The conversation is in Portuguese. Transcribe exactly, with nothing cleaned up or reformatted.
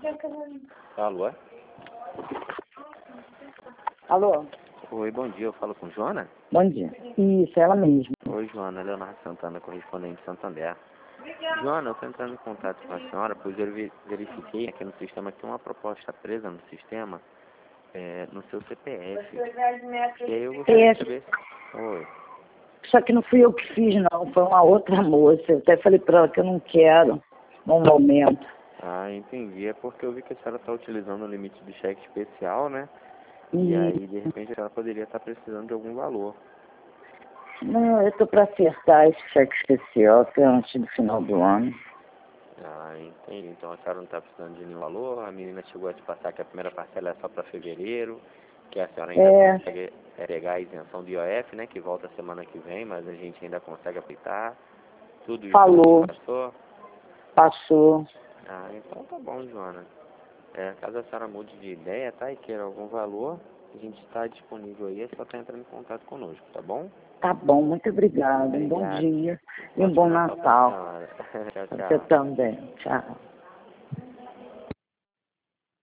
Alô? Alô? Oi, bom dia. Eu falo com Joana? Bom dia. Isso, ela mesma. Oi, Joana. Leonardo Santana, correspondente de Santander. Joana, eu estou entrando em contato com a senhora, pois eu vi- verifiquei aqui no sistema que tem uma proposta presa no sistema, é, no seu C P F. E aí eu gostaria de saber... Oi. Só que não fui eu que fiz, não. Foi uma outra moça. Eu até falei pra ela que eu não quero, no momento. Ah, entendi. É porque eu vi que a senhora está utilizando o limite de cheque especial, né? E... E aí, de repente, a senhora poderia estar precisando de algum valor. Não, eu tô pra acertar esse cheque especial, que é antes do final do ano. Ah, entendi. Então a senhora não está precisando de nenhum valor. A menina chegou a te passar que a primeira parcela é só para fevereiro, que a senhora ainda É. consegue pegar a isenção do I O F, né? Que volta semana que vem, mas a gente ainda consegue aproveitar. Tudo isso Falou. passou? Passou. Ah, então tá bom, Joana. É, caso a senhora mude de ideia, tá? E queira algum valor, a gente está disponível aí, é só estar entrando em contato conosco, tá bom? Tá bom, muito obrigada. Um bom Obrigado. dia e um Ótimo bom Natal pra Natal. senhora. Tchau, Você tchau. também. Tchau.